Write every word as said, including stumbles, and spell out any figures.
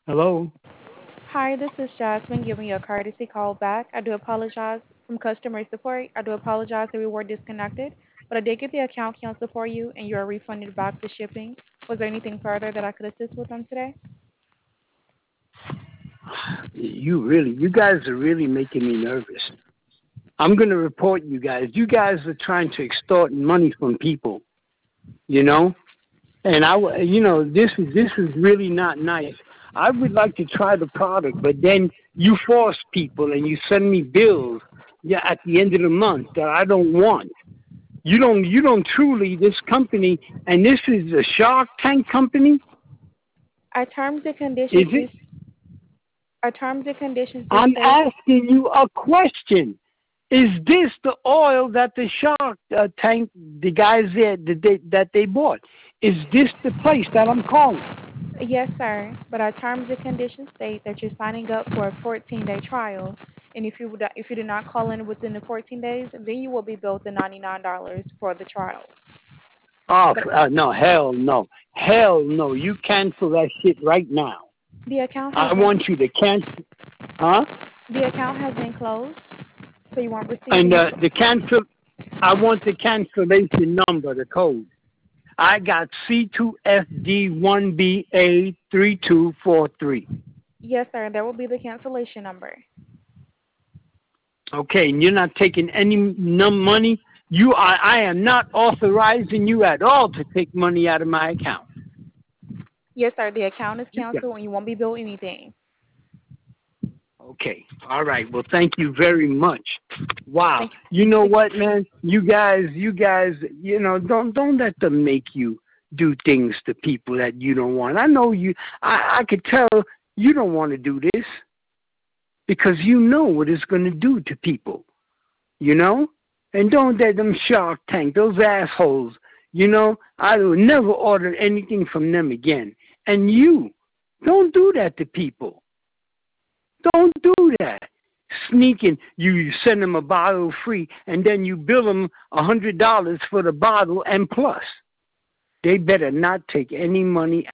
Hello? Hi, this is Jasmine giving you a courtesy call back. I do apologize from customer support. I do apologize that we were disconnected, but I did get the account canceled for you and you are refunded back the shipping. Was there anything further that I could assist with on today? You really, you guys are really making me nervous. I'm going to report you guys. You guys are trying to extort money from people, you know? And I, w- you know, this is this is really not nice. I would like to try the product, but then you force people and you send me bills, yeah, at the end of the month that I don't want. You don't, you don't truly this company, and this is a Shark Tank company, Our terms and is conditions do it? our terms and conditions do I'm state asking you a question. Is this the oil that the Shark uh, Tank, the guys there that they, that they bought? Is this the place that I'm calling? yes, sir, but our terms and conditions state that you're signing up for a fourteen-day trial, and if you would, if you do not call in within the fourteen days, then you will be billed the ninety-nine dollars for the trial. Oh, But uh, no, hell no. Hell no. You cancel that shit right now. the account has I been want you to cancel, huh? the account has been closed, so you won't receive And any. uh, the cancel, I want the cancellation number, the code. I got C two F D one B A three two four three. Yes, sir. There will be the cancellation number. Okay, and you're not taking any num money. You are. I am not authorizing you at all to take money out of my account. Yes, sir. The account is You got. canceled and you won't be billed anything. Okay. All right. Well, thank you very much. Wow. Thank you. You know Thank you. what, man? You guys, you guys, you know, don't don't let them make you do things to people that you don't want. I know you. I I could tell you don't want to do this because you know what it's going to do to people. You know, and don't let them Shark Tank, those assholes. You know, I will never order anything from them again. And you, don't do that to people. Don't do that. Sneaking, you, you send them a bottle free, and then you bill them a hundred dollars for the bottle and plus. They better not take any money